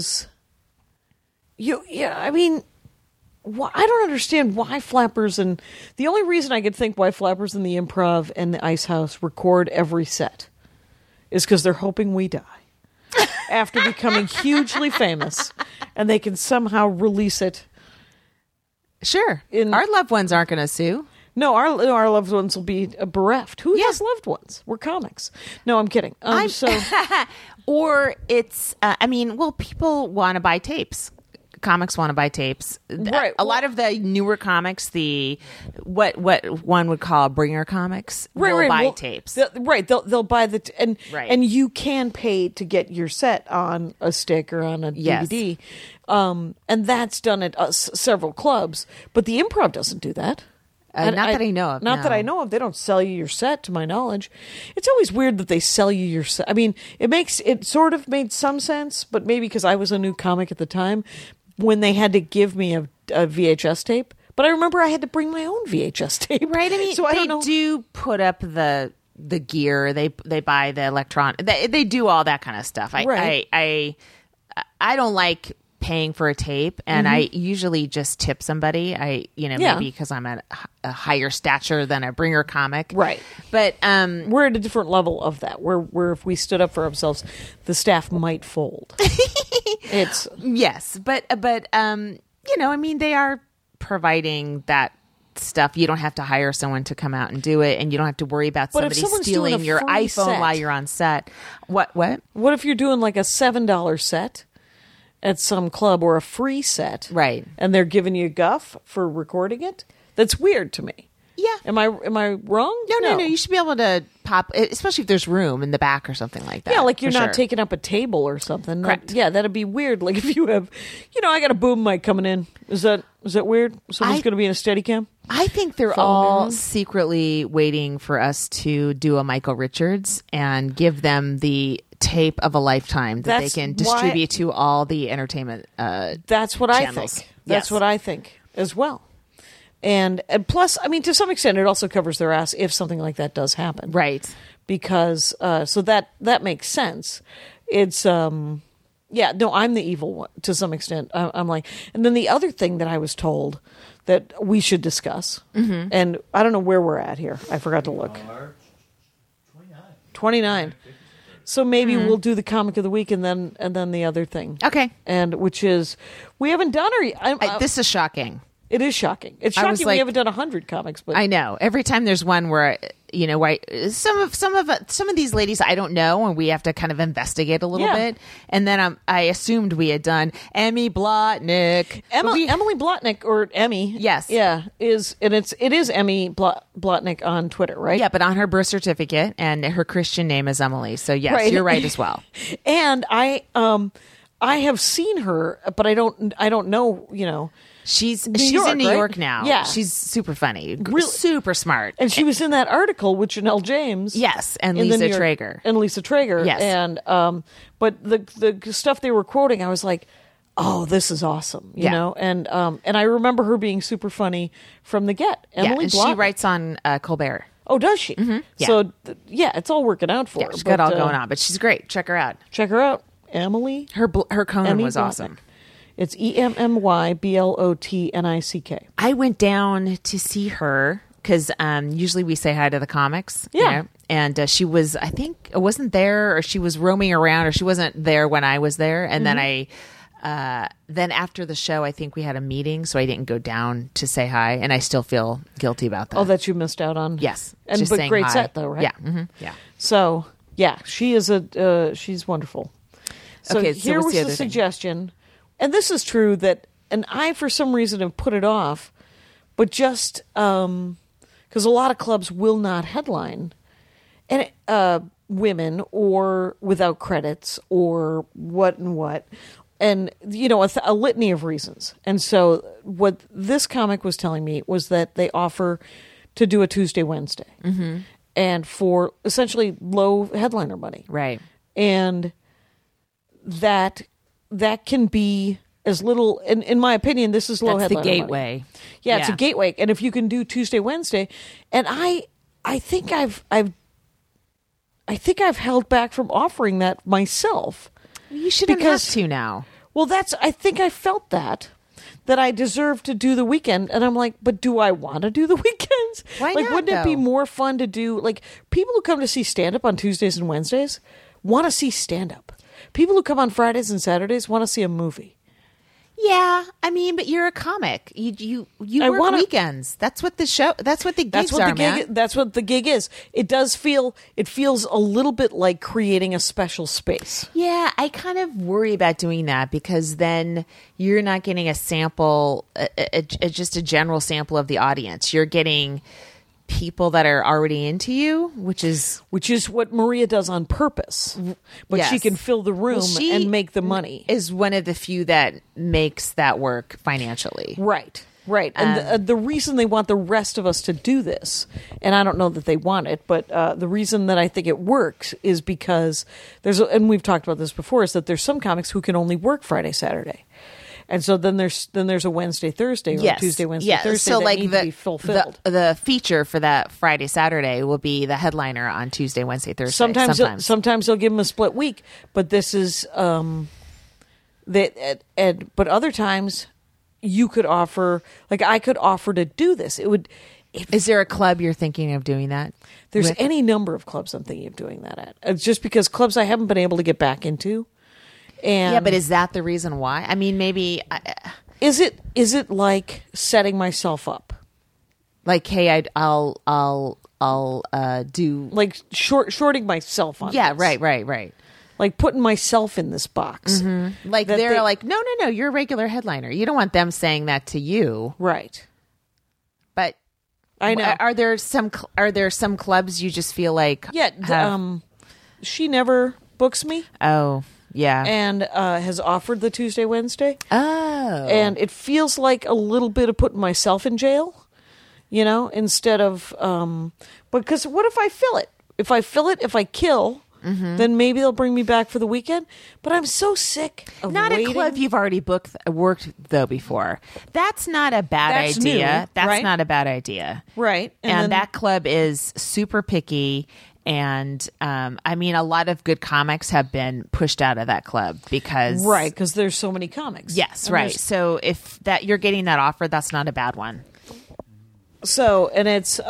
I mean, I don't understand why Flappers, and the only reason I could think why Flappers and the Improv and the Ice House record every set is because they're hoping we die after becoming hugely famous, and they can somehow release it. Sure. Our loved ones aren't going to sue. No, our loved ones will be bereft. Who has loved ones? We're comics. No, I'm kidding. Or it's, people want to buy tapes. Comics want to buy tapes. Right. A lot of the newer comics, what one would call bringer comics, will buy tapes. They'll buy the right. And you can pay to get your set on a stick or on a DVD. And that's done at several clubs, but the Improv doesn't do that. Not that I know of. Not that I know of. They don't sell you your set, to my knowledge. It's always weird that they sell you your set. I mean, it sort of made some sense, but maybe because I was a new comic at the time, when they had to give me a VHS tape. But I remember I had to bring my own VHS tape. Right. I mean, so they do put up the gear. They buy the electronic. They do all that kind of stuff. I don't like paying for a tape, and I usually just tip somebody. Maybe because I'm at a higher stature than a bringer comic, right? But we're at a different level of that. Where if we stood up for ourselves, the staff might fold. It's yes, but they are providing that stuff. You don't have to hire someone to come out and do it, and you don't have to worry about somebody stealing your iPhone while you're on set. What if you're doing like a $7 set at some club, or a free set, right? And they're giving you guff for recording it? That's weird to me. Yeah. Am I wrong? No. You should be able to pop, especially if there's room in the back or something like that. Yeah, like you're for not sure. taking up a table or something. Correct. Yeah, that'd be weird. Like if you have, I got a boom mic coming in. Is that weird? Someone's going to be in a Steadicam? I think they're all secretly waiting for us to do a Michael Richards and give them the tape of a lifetime that they can distribute to all the entertainment That's what channels. I think. That's Yes. what I think as well. And plus, I mean, to some extent, it also covers their ass if something like that does happen. Right. Because, so that makes sense. It's, I'm the evil one to some extent. I'm like, and then the other thing that I was told that we should discuss, and I don't know where we're at here. I forgot to look. 29. So maybe we'll do the comic of the week and then the other thing. Okay. And which is, we haven't done her. This is shocking. It is shocking. It's shocking we haven't done 100 comics, but I know. Every time there's one where some of these ladies I don't know, and we have to kind of investigate a little bit. And then I assumed we had done Emmy Blotnick. Emily Blotnick, or Emmy. Yes. Yeah, it is Emmy Blotnick on Twitter, right? Yeah, but on her birth certificate and her Christian name is Emily. So yes, Right. you're right as well. And I have seen her, but I don't know, She's York, in New right? York now. Yeah. She's super funny, Really? super smart. And she was in that article with Janelle James. Yes, and in the Lisa New York- Traeger. And Lisa Traeger. Yes. And but the stuff they were quoting, I was like, oh, this is awesome, you know? And I remember her being super funny from the get. Emily and she Blotnick. writes on Colbert. Oh, does she? Yeah. So, it's all working out for Yeah, her. she's got but, all going on, but she's great. Check her out. Check her out. Emily. Her Conan Emmy was Blotnick. awesome. It's EMMYBLOTNICK. I went down to see her because usually we say hi to the comics. Yeah. And she was, I think, wasn't there, or she was roaming around, or she wasn't there when I was there. And then then after the show, I think we had a meeting, so I didn't go down to say hi, and I still feel guilty about that. Oh, that you missed out on? Yes. And just but saying great hi. set though, right? Yeah. Yeah. So she is she's wonderful. So Okay, so here what's was the the other thing? suggestion, and this is true and I for some reason have put it off, but just because a lot of clubs will not headline, and women or without credits or what. And, a litany of reasons. And so what this comic was telling me was that they offer to do a Tuesday, Wednesday. Mm-hmm. And for essentially low headliner money. Right. And that can be as little, in my opinion, this is low That's the headliner money. gateway. Yeah, it's a gateway. And if you can do Tuesday, Wednesday, and I think I've held back from offering that myself. You shouldn't have to now. Well, I think I felt that I deserve to do the weekend. And I'm like, but do I want to do the weekends? Why like, not, wouldn't it be though? more fun to do, like, people who come to see stand-up on Tuesdays and Wednesdays want to see stand-up. People who come on Fridays and Saturdays want to see a movie. Yeah, I mean, but you're a comic. You work weekends. That's what the show. That's what the gigs are, man. That's what the gig is. It feels a little bit like creating a special space. Yeah, I kind of worry about doing that because then you're not getting a sample, just a general sample of the audience. You're getting people that are already into you, which is what Maria does on purpose. But yes. she can fill the room and make the money. Is one of the few that makes that work financially. Right. And the reason they want the rest of us to do this, and I don't know that they want it, but the reason that I think it works is because and we've talked about this before, is that there's some comics who can only work Friday, Saturday. And so then there's a Wednesday, Thursday, or yes. Tuesday, Wednesday, Thursday so that like need to be fulfilled. The feature for that Friday, Saturday will be the headliner on Tuesday, Wednesday, Thursday. Sometimes they'll give them a split week, but this is but other times you could offer, like I could offer to do this. It would. Is there a club you're thinking of doing that? There's any number of clubs I'm thinking of doing that at. It's just because clubs I haven't been able to get back into. And yeah, but is that the reason why? I mean, maybe is it like setting myself up? Like, hey, I'll do like shorting myself on. Yeah, this. right. Like putting myself in this box. Mm-hmm. Like they're like, no, you're a regular headliner. You don't want them saying that to you, right? But I know. Are there some clubs you just feel like? Yeah. She never books me. Oh, yeah. And has offered the Tuesday, Wednesday. Oh. And it feels like a little bit of putting myself in jail, instead of, because what if I fill it? If I kill, then maybe they'll bring me back for the weekend. But I'm so sick of not waiting. a club you've already worked though before. That's not a bad That's idea. new, That's right? not a bad idea. Right. And then- that club is super picky. And I mean, a lot of good comics have been pushed out of that club because because there's so many comics. Yes, And right. there's- So if that you're getting that offer, that's not a bad one. So, and it's,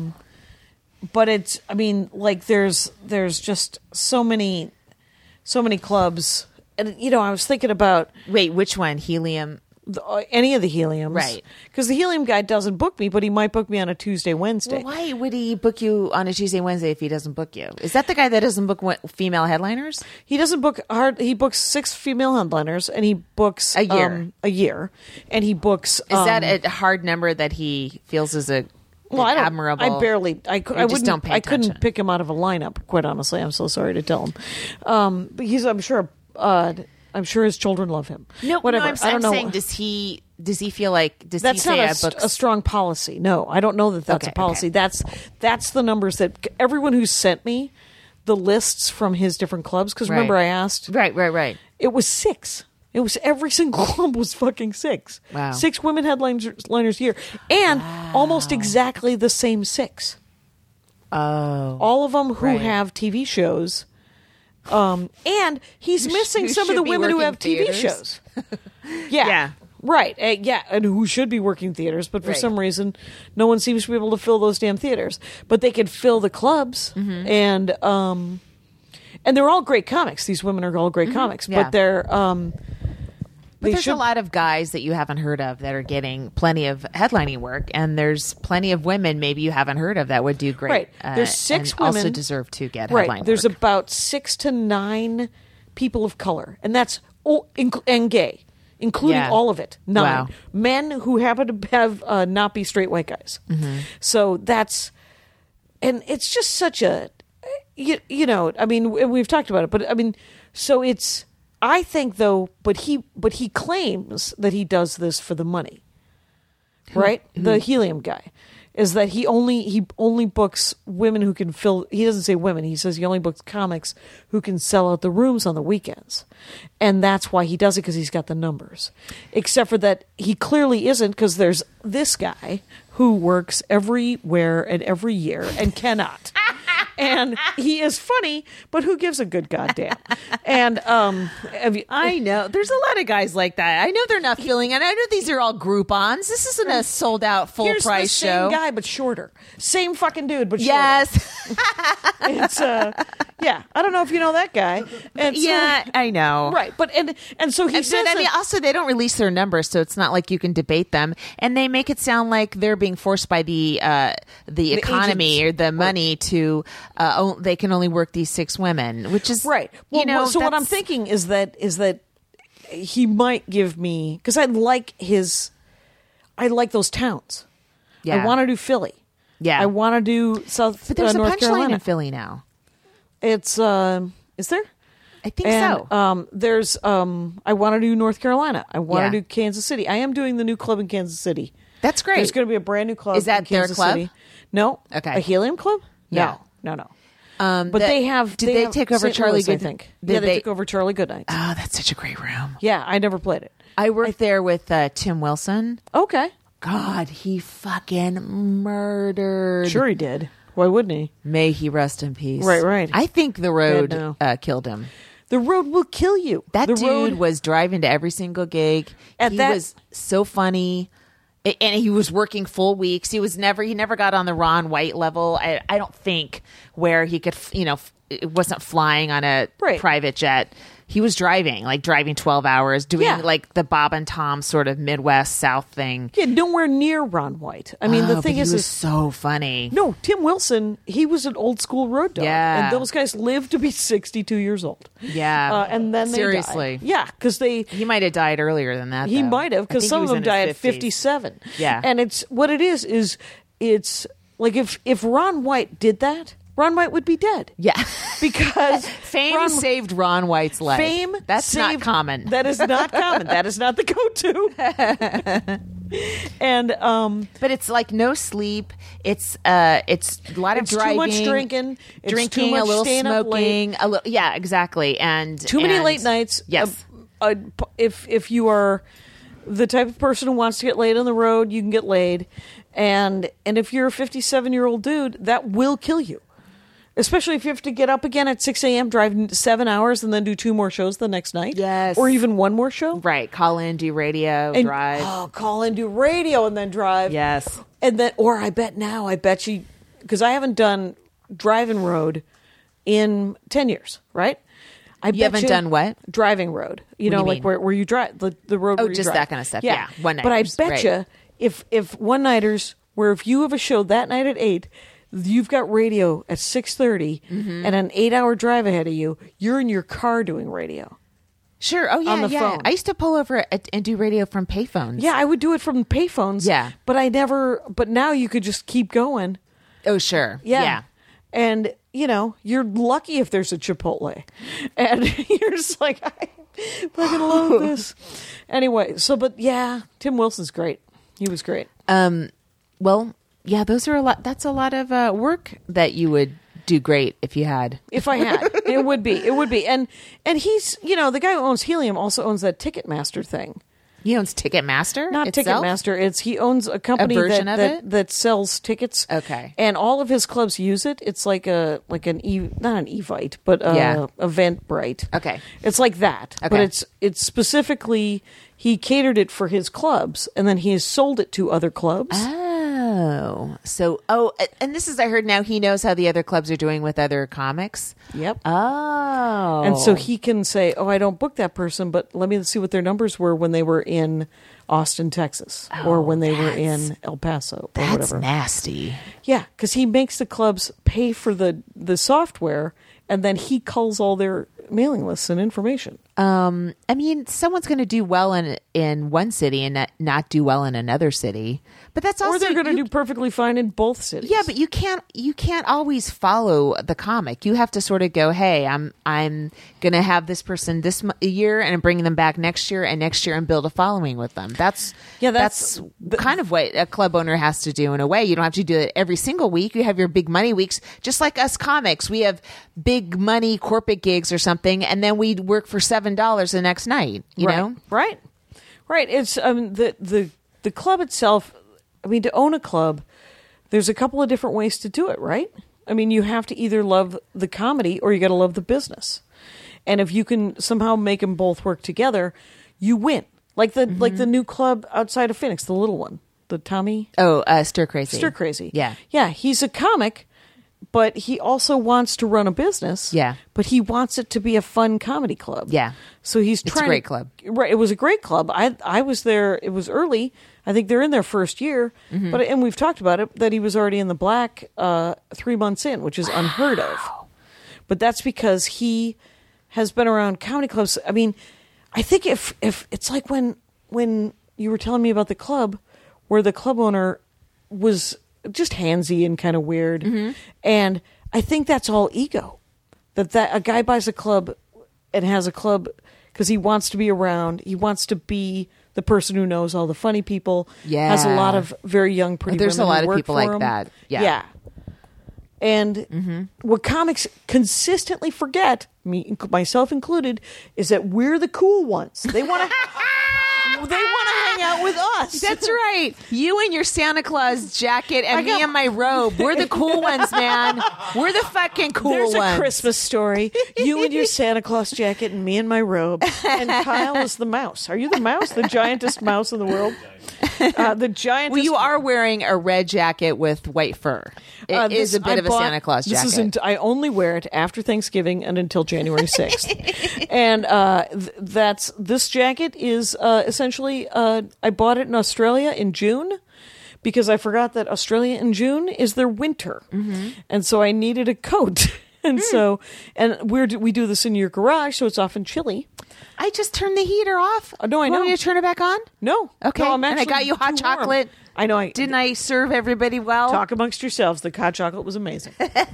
but it's, I mean, like there's just so many clubs. And, I was thinking about Wait, which one? Helium? any of the Heliums. Right. Because the Helium guy doesn't book me, but he might book me on a Tuesday, Wednesday. Well, why would he book you on a Tuesday, Wednesday if he doesn't book you? Is that the guy that doesn't book female headliners? He doesn't book hard. He books 6 female headliners, and he books A year. and he books. Is that a hard number that he feels is a well, I don't, admirable? I barely. I just wouldn't. don't pay I couldn't attention. pick him out of a lineup. Quite honestly, I'm so sorry to tell him. But he's. I'm sure his children love him. No, whatever. No, I don't know. saying, does he feel like? Does That's he say not I book a strong policy. No, I don't know that that's Okay, a policy. okay. That's the numbers that everyone who sent me the lists from his different clubs. Because remember, Right. I asked. Right. It was 6. It was every single club was fucking 6. Wow. 6 women headliners a year, and almost exactly the same 6. Oh, All of them who Right. have TV shows. And he's missing who some of should the be women who working have TV theaters. shows. Yeah. Yeah. Right. And who should be working theaters, but for Right. some reason, no one seems to be able to fill those damn theaters. But they can fill the clubs, and they're all great comics. These women are all great comics, Yeah. but they're But there's a lot of guys that you haven't heard of that are getting plenty of headlining work, and there's plenty of women maybe you haven't heard of that would do great. Right. There's 6 and women also deserve to get right. headline There's work. about 6 to 9 people of color, and that's and gay, including Yeah. all of it. 9 Wow. men who happen to have not be straight white guys. So that's, and it's just such a, I mean, we've talked about it, but I mean, so it's. I think though, but he claims that he does this for the money, right? The Helium guy is that he only books women who can fill. He doesn't say women. He says he only books comics who can sell out the rooms on the weekends, and that's why he does it because he's got the numbers. Except for that, he clearly isn't because there's this guy who works everywhere and every year and cannot. And he is funny, but who gives a good goddamn? And I know. There's a lot of guys like that. I know they're not filling it. I know these are all Groupons. This isn't a sold out full here's price the same show. guy, but shorter. Same fucking dude, but shorter. Yes. It's yeah. I don't know if you know that guy. And so- Yeah, I know. right. But and so he And says then, I mean, that- also they don't release their numbers, so it's not like you can debate them. And they make it sound like they're being forced by the economy agents. or the money to they can only work these 6 women, which is right. Well, so what I'm that's- thinking is that he might give me because I like those towns. Yeah. I want to do Philly. Yeah. I want to do South. But there's a North punchline Carolina. in Philly now. It's is there? I think And so. there's I want to do North Carolina. I want Yeah. to do Kansas City. I am doing the new club in Kansas City. That's great. There's going to be a brand new club. Is that in their Kansas club? City. No. Okay. A Helium club? Yeah. No. But that- they have. did they have take over St. Charlie Louis, I Good- think. did Yeah, they they- took over Charlie Goodnight. Oh, that's such a great room. Yeah, I never played it. I worked there with Tim Wilson. Okay. God, he fucking murdered. Sure, he did. Why wouldn't he? May he rest in peace. Right. I think the road now. killed him. The road will kill you. That the dude road was driving to every single gig. At He that- was so funny. And he was working full weeks. He never got on the Ron White level. I don't think where he could, it wasn't flying on a Right. private jet. He was driving 12 hours, doing Yeah. like the Bob and Tom sort of Midwest South thing. Yeah, nowhere near Ron White. I mean, the Oh, thing but is he was so funny. no, Tim Wilson, he was an old school road dog. Yeah. And those guys lived to be 62 years old. Yeah. And then they Seriously. died. Yeah, because He might have died earlier than that. he though. might have, I because think some he of was them in his died at 50s. 57. Yeah. And it's what it is it's like if Ron White did that, Ron White would be dead. Yeah. Because fame saved Ron White's life. Fame That's not common. That is not common. That is not the go-to. And but it's like no sleep. It's a lot of driving, too much drinking, too much a little smoking, a little, yeah, exactly, and too many late nights. Yes, if you are the type of person who wants to get laid on the road, you can get laid, and if you're a 57-year-old dude, that will kill you. Especially if you have to get up again at 6 a.m., drive 7 hours, and then do 2 more shows the next night. Yes. Or even 1 more show. Right. Call in, do radio, drive. Oh, call in, do radio, and then drive. Yes. And then, or I bet you, because I haven't done driving road in 10 years, right? You haven't done what? Driving road. You know, like where you drive, the road where you just drive. that kind of stuff. Yeah. One-nighters. But I bet you, if one-nighters, where if you have a show that night at 8, you've got radio at 6:30 and an 8-hour drive ahead of you, you're in your car doing radio. Sure. Oh, yeah, on the phone. I used to pull over and do radio from payphones. Yeah, I would do it from payphones. Yeah. But now you could just keep going. Oh, sure. Yeah. And, you're lucky if there's a Chipotle. And you're just like, I fucking love this. Anyway, Tim Wilson's great. He was great. Well, yeah, those are a lot. That's a lot of work that you would do great if you had. If I had, it would be. And he's, the guy who owns Helium also owns that Ticketmaster thing. He owns Ticketmaster? Not itself? Ticketmaster. He owns a company that sells tickets. Okay. And all of his clubs use it. It's like not an Evite, but Eventbrite. Okay. It's like that. Okay. But it's specifically, he catered it for his clubs, and then he has sold it to other clubs. And this is, I heard now he knows how the other clubs are doing with other comics. Yep. Oh. And so he can say, I don't book that person, but let me see what their numbers were when they were in Austin, Texas, or when they were in El Paso, or whatever. That's nasty. Yeah, because he makes the clubs pay for the software, and then he culls all their mailing lists and information. I mean, someone's going to do well in one city and not do well in another city, but that's also, or they're going to do perfectly fine in both cities. Yeah, but you can't always follow the comic. You have to sort of go, hey, I'm going to have this person this year, and I'm bringing them back next year, and build a following with them. That's kind of what a club owner has to do in a way. You don't have to do it every single week. You have your big money weeks, just like us comics. We have big money corporate gigs or something, and then we work for $7 the next night. You know, right? It's the club itself. I mean, to own a club, there's a couple of different ways to do it, right? I mean, you have to either love the comedy or you got to love the business. And if you can somehow make them both work together, you win. Like the new club outside of Phoenix, the little one, the Tommy. Stir Crazy. Stir Crazy. Yeah. Yeah, he's a comic, but he also wants to run a business. Yeah. But he wants it to be a fun comedy club. Yeah. So it's a great club. Right. It was a great club. I was there. It was early. I think they're in their first year. But and we've talked about it, that he was already in the black 3 months in, which is unheard of. But that's because he has been around comedy clubs. I mean, I think if it's like when you were telling me about the club, where the club owner was just handsy and kind of weird. And I think that's all ego. That a guy buys a club and has a club because he wants to be around. He wants to be the person who knows all the funny people. Yeah. Has a lot of very young, pretty women. There's a lot of people like him. that. Yeah. And what comics consistently forget, myself included, is that we're the cool ones. They want to hang out with us. That's right. You and your Santa Claus jacket and me and my robe. We're the cool ones, man. We're the fucking cool ones. There's a Christmas story. You and your Santa Claus jacket and me and my robe. And Kyle is the mouse. Are you the mouse? The giantest mouse in the world? The giantest. Well, you are wearing a red jacket with white fur. It is a bit of a Santa Claus jacket. I only wear it after Thanksgiving and until January 6th. And this jacket is essentially, I bought it in Australia in June because I forgot that Australia in June is their winter. And so I needed a coat. And we do this in your garage, so it's often chilly. I just turned the heater off. No, I know. Want me to turn it back on? No. Okay. No, I'm and I got you hot chocolate I know. Didn't I serve everybody well? Talk amongst yourselves. The hot chocolate was amazing.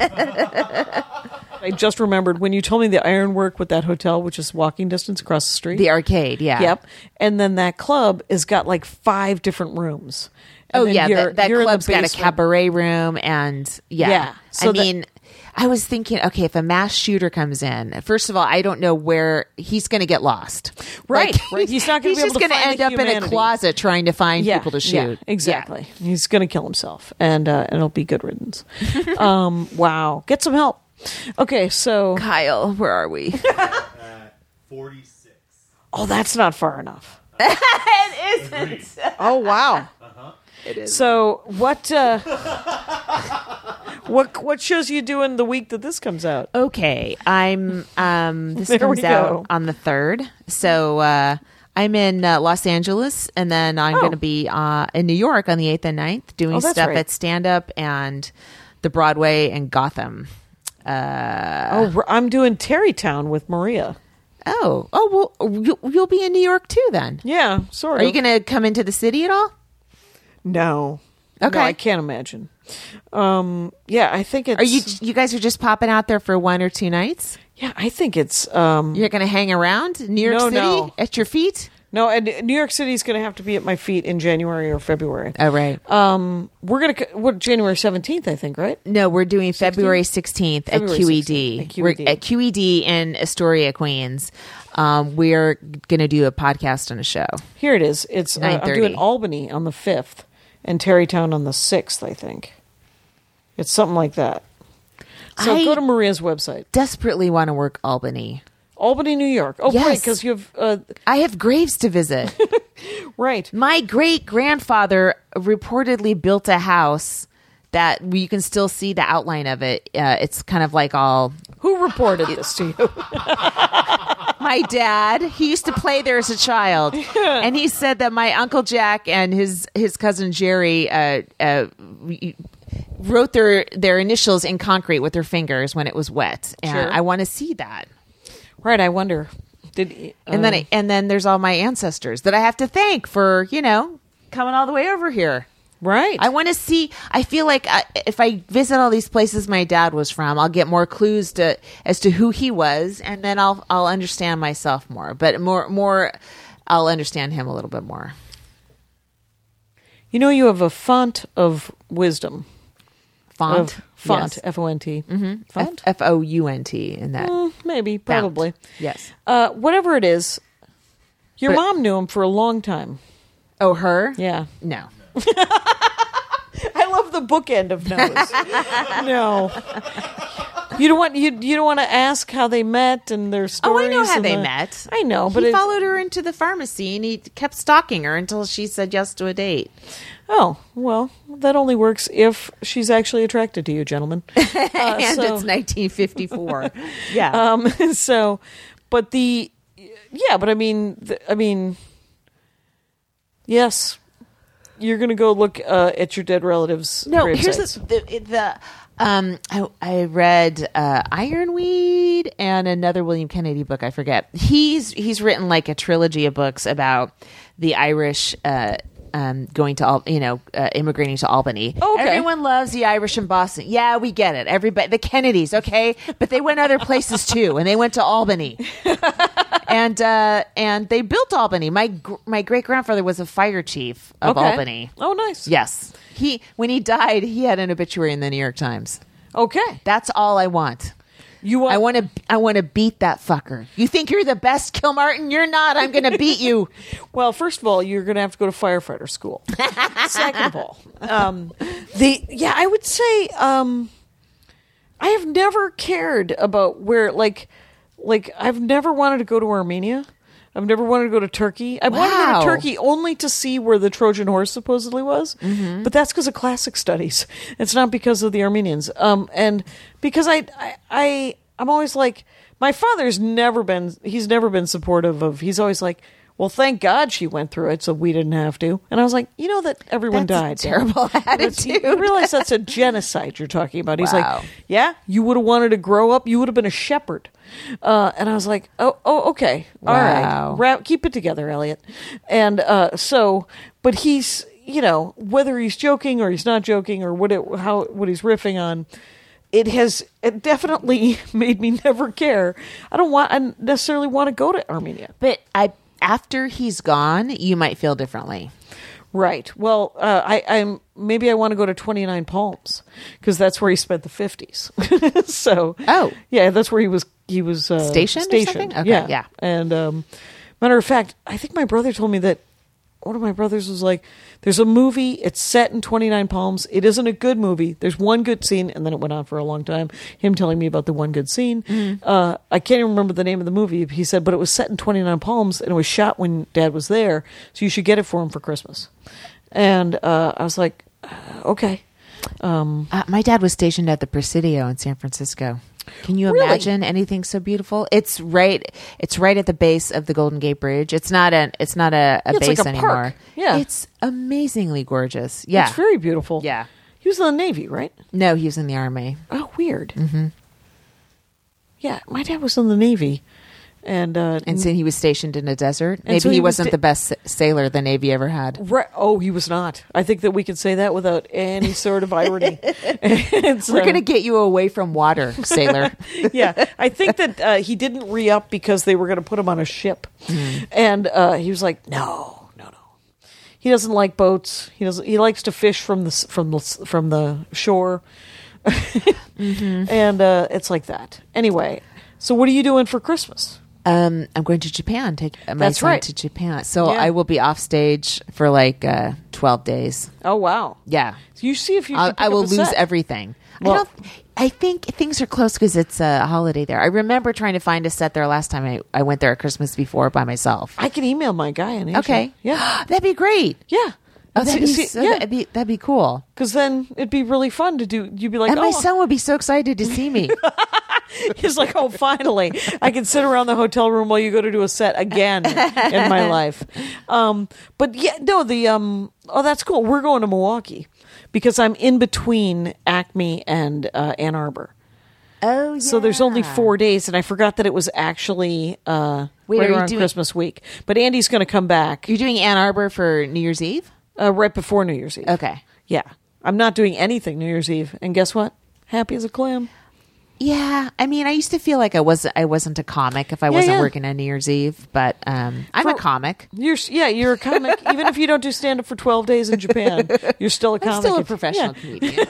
I just remembered when you told me the ironwork with that hotel, which is walking distance across the street. The arcade, yeah. Yep. And then that club has got like 5 different rooms. And then that you're in the club's got a basement. cabaret room, and Yeah. So I was thinking, okay, if a mass shooter comes in, first of all, I don't know where he's going to get lost. Right, Like, right. He's not going to be able to just gonna find end the up in a humanity. closet trying to find people to shoot. Yeah, exactly. Yeah. He's going to kill himself, and it'll be good riddance. Wow. Get some help. Okay, so Kyle, where are we? 46. oh, that's not far enough. It isn't. Oh, wow. It is. So what shows you doing the week that this comes out? Okay, I'm. This There we comes out go. on the 3rd, so I'm in Los Angeles, and then I'm going to be in New York on the 8th and 9th doing that's stuff right. at Stand Up and the Broadway and Gotham. I'm doing Terrytown with Maria. Oh, well, you'll be in New York too then. Yeah, sort Are of. you going to come into the city at all? No. Okay. No, I can't imagine. Yeah, I think it's. Are you guys are just popping out there for 1 or 2 nights? Yeah, I think it's. You're going to hang around New York City No. at your feet? No, and New York City's going to have to be at my feet in January or February. Oh, right. We're going to January 17th, I think, right? No, we're doing February 16th at February QED. 16th at We're QED. at QED in Astoria, Queens. We're going to do a podcast and a show. Here it is. It's I'm 9:30. doing Albany on the 5th and Terrytown on the 6th, I think. It's something like that. So go to Maria's website. Desperately want to work Albany. Albany, New York. Oh, Yes. right, because you have I have graves to visit. right. My great-grandfather reportedly built a house that you can still see the outline of it. It's kind of like all... Who reported this to you? My dad, he used to play there as a child, and he said that my Uncle Jack and his cousin Jerry wrote their initials in concrete with their fingers when it was wet. And Sure. I want to see that. Right, I wonder. And then there's all my ancestors that I have to thank for, coming all the way over here. right. I want to see. I feel like if I visit all these places my dad was from, I'll get more clues as to who he was, and then I'll understand myself more. But more, I'll understand him a little bit more. You have a font of wisdom. Font, Font, yes. F-O-N-T. Mm-hmm. Font? Fount in that. Maybe, Fount. probably. Yes. Whatever it is, your But- mom knew him for a long time. Oh, her? Yeah. No. I love the bookend of no's. No. You don't want to ask how they met and their Oh, stories. I know how and they the- met. I know, but he it's- followed her into the pharmacy and he kept stalking her until she said yes to a date. Oh, well, that only works if she's actually attracted to you, gentlemen. And so- it's 1954. Yeah. But yes, you're going to go look at your dead relatives' No, grave here's sites. I read Ironweed and another William Kennedy book. I forget. He's written like a trilogy of books about the Irish going to immigrating to Albany. Okay. Everyone loves the Irish in Boston. Yeah, we get it. Everybody, the Kennedys, okay, but they went other places too, and they went to Albany. And they built Albany. My great grandfather was a fire chief of Okay. Albany. Oh, nice. Yes. When he died, he had an obituary in the New York Times. Okay. That's all I want. I want to beat that fucker. You think you're the best, Kilmartin? You're not. I'm going to beat you. Well, first of all, you're going to have to go to firefighter school. Second of all, I would say I have never cared about where like I've never wanted to go to Armenia. I've never wanted to go to Turkey. I wanted to go Wow. to Turkey only to see where the Trojan horse supposedly was, but that's because of classic studies. It's not because of the Armenians. And because I'm always like, my father's never been supportive of. He's always like, well, thank God she went through it, so we didn't have to. And I was like, you know that everyone died. That's a terrible attitude. You realize that's a genocide you're talking about. He's Wow. like, yeah, you would have wanted to grow up. You would have been a shepherd. And I was like, oh, okay. All Wow. right. Keep it together, Elliot. And but he's whether he's joking or he's not joking or what he's riffing on, it definitely made me never care. I don't necessarily want to go to Armenia. But after he's gone, you might feel differently. Right. Well, maybe I want to go to 29 Palms because that's where he spent the 50s. So, yeah, that's where he was stationed. Or something? Okay, yeah. And matter of fact, I think my brother told me that one of my brothers was like, "There's a movie. It's set in 29 Palms. It isn't a good movie. There's one good scene," and then it went on for a long time. Him telling me about the one good scene. I can't even remember the name of the movie. He said, but it was set in 29 Palms and it was shot when Dad was there, so you should get it for him for Christmas. And I was like, okay. My dad was stationed at the Presidio in San Francisco. Can you imagine anything so beautiful? It's right at the base of the Golden Gate Bridge. It's not a base like a anymore. Park. Yeah. It's amazingly gorgeous. Yeah. It's very beautiful. Yeah. He was in the Navy, right? No, he was in the Army. Oh, weird. Mm-hmm. Yeah, my dad was in the Navy. And so he was stationed in a desert. Maybe so he wasn't the best sailor the Navy ever had. Right. Oh, he was not. I think that we could say that without any sort of irony. We're going to get you away from water, sailor. Yeah. I think that he didn't re-up because they were going to put him on a ship. Mm. And he was like, no. He doesn't like boats. He likes to fish from the shore. Mm-hmm. And it's like that. Anyway, so what are you doing for Christmas? I'm going to Japan. Take my son to Japan. So I will be off stage for 12 days. Oh wow! Yeah. So you see if you. I will lose everything. Well, I think things are close because it's a holiday there. I remember trying to find a set there last time I went there at Christmas before by myself. I can email my guy in Asia. Okay. Yeah, that'd be great. Yeah. Oh, that'd be cool. Because then it'd be really fun to do. You'd be like, and my son would be so excited to see me. He's like, oh, finally, I can sit around the hotel room while you go to do a set again in my life. But yeah, no, that's cool. We're going to Milwaukee because I'm in between Acme and Ann Arbor. Oh, yeah. So there's only 4 days, and I forgot that it was actually right around Christmas week. But Andy's going to come back. You're doing Ann Arbor for New Year's Eve? Right before New Year's Eve. Okay. Yeah. I'm not doing anything New Year's Eve. And guess what? Happy as a clam. Yeah, I mean, I used to feel like I wasn't a comic if I wasn't working on New Year's Eve, but I'm a comic. You're a comic. Even if you don't do stand up for 12 days in Japan, you're still a comic. I'm still a professional comedian.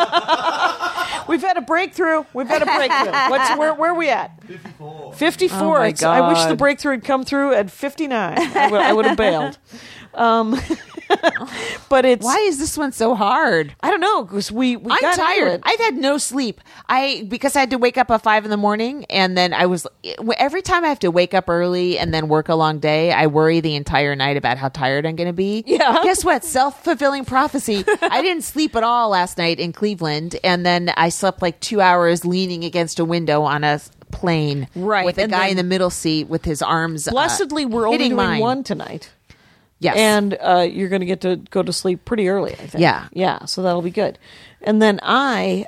Yeah. We've had a breakthrough. Where are we at? 54. 54. Oh my God. I wish the breakthrough had come through at 59. I would have bailed. But why is this one so hard? I don't know, because I'm tired. I've had no sleep. Because I had to wake up at 5 a.m, and then every time I have to wake up early and then work a long day, I worry the entire night about how tired I'm going to be. Yeah. Guess what? Self-fulfilling prophecy. I didn't sleep at all last night in Cleveland, and then I slept 2 hours leaning against a window on a plane, right, with a guy in the middle seat with his arms. Blessedly, we're only doing one tonight. Yes. And you're going to get to go to sleep pretty early, I think. Yeah. Yeah, so that'll be good. And then I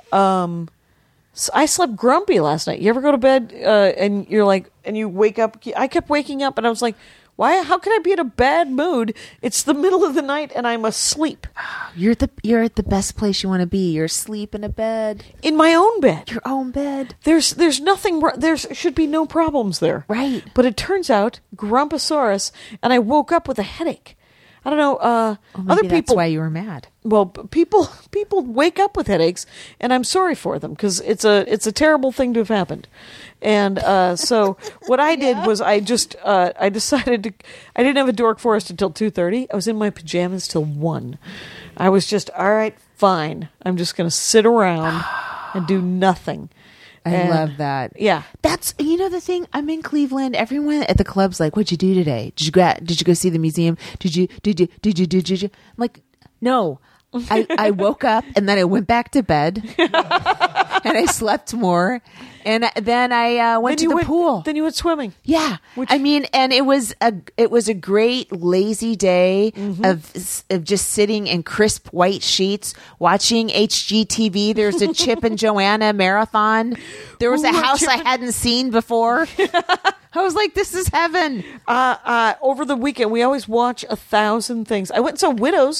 slept grumpy last night. You ever go to bed and you're like, and you wake up? I kept waking up and I was like, why? How can I be in a bad mood? It's the middle of the night and I'm asleep. You're at the best place you want to be. You're asleep in a bed. In my own bed. Your own bed. There's nothing. There should be no problems there. Right. But it turns out Grumposaurus, and I woke up with a headache. I don't know. Other people. That's why you were mad. Well, people wake up with headaches, and I'm sorry for them because it's a terrible thing to have happened. And so what I did was I decided to. I didn't have a Dork Forest until 2:30. I was in my pajamas till 1. I was just all right. Fine. I'm just going to sit around and do nothing. I love that. Yeah. That's, the thing, I'm in Cleveland. Everyone at the club's like, what'd you do today? Did you go see the museum? Did you? I'm like, no. I woke up and then I went back to bed and I slept more. And then I went to the pool. Then you went swimming. Yeah. And it was a great lazy day of just sitting in crisp white sheets, watching HGTV. There's a Chip and Joanna marathon. There was a house I hadn't seen before. I was like, this is heaven. Over the weekend, we always watch 1,000 things. I went and saw Widows.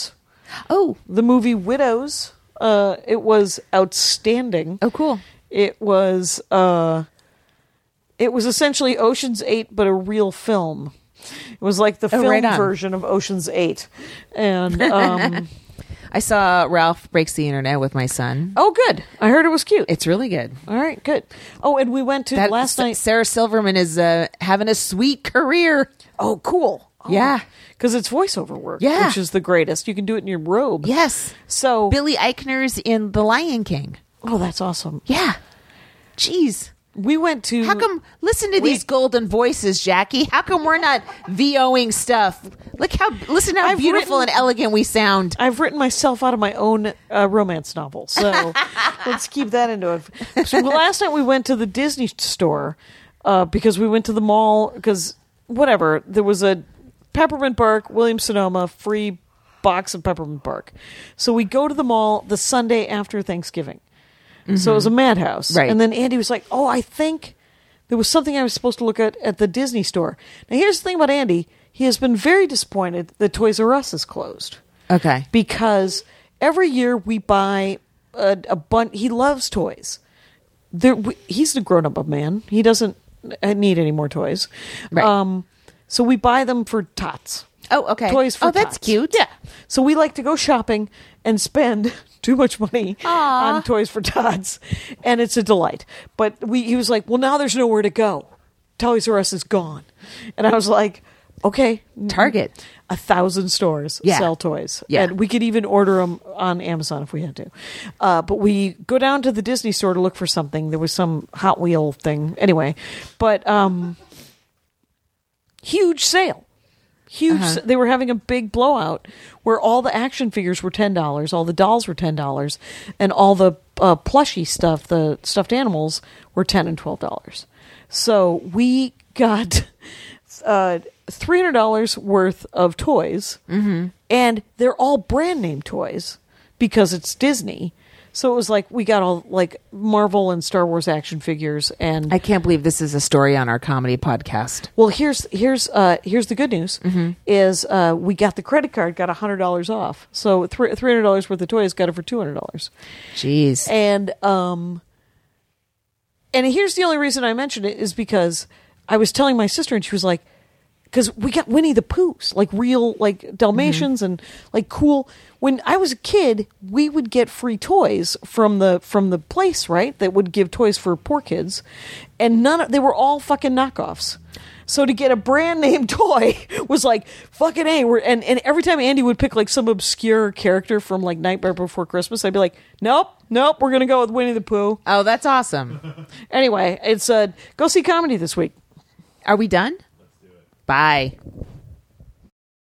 Oh, the movie Widows. It was outstanding. oh, cool. It was essentially Ocean's 8, but a real film. It was like the film right on. version of Ocean's 8. And I saw Ralph Breaks the Internet with my son. oh, good. I heard it was cute. It's really good. All right, good. Oh, and we went to last night. Sarah Silverman is having a sweet career. Oh, cool. Oh, Yeah. because it's voiceover work, Yeah. which is the greatest. You can do it in your robe. Yes. So, Billy Eichner's in The Lion King. oh, that's awesome. Yeah. Jeez. We went to. How come? Listen to these golden voices, Jackie. How come we're not VOing stuff? Listen how beautiful and elegant we sound. I've written myself out of my own romance novel, so let's keep that into it. So last night we went to the Disney store because we went to the mall because whatever, there was a Peppermint Bark, Williams-Sonoma free box of Peppermint Bark. So we go to the mall the Sunday after Thanksgiving. So it was a madhouse. Right. And then Andy was like, oh, I think there was something I was supposed to look at the Disney store. Now, here's the thing about Andy. He has been very disappointed that Toys R Us is closed. Okay. Because every year we buy a bunch. He loves toys. He's a grown-up man. He doesn't need any more toys. Right. So we buy them for tots. Oh, okay. Toys for that's tots. cute. Yeah. So we like to go shopping and spend too much money on Toys for Tots, and it's a delight. But he was like, well, now there's nowhere to go. Toys R Us is gone. And I was like, okay. Target. 1,000 stores sell toys. Yeah. And we could even order them on Amazon if we had to. But we go down to the Disney store to look for something. There was some Hot Wheel thing. Anyway, but huge sale. Huge. They were having a big blowout where all the action figures were $10, all the dolls were $10, and all the plushy stuff, the stuffed animals, were $10 and $12. So we got $300 worth of toys, and they're all brand name toys because it's Disney. So it was like we got all like Marvel and Star Wars action figures, and I can't believe this is a story on our comedy podcast. well, here's the good news: is we got the credit card, got $100 off. So $300 worth of toys, got it for $200. Jeez. And here's the only reason I mentioned it is because I was telling my sister, and she was like, because we got Winnie the Poohs, like real, like Dalmatians and like cool. When I was a kid, we would get free toys from the place, right? That would give toys for poor kids, and they were all fucking knockoffs. So to get a brand name toy was like fucking A. And every time Andy would pick like some obscure character from like Nightmare Before Christmas, I'd be like, nope, we're gonna go with Winnie the Pooh. Oh, that's awesome. Anyway, it's go see comedy this week. Are we done? Let's do it. Bye.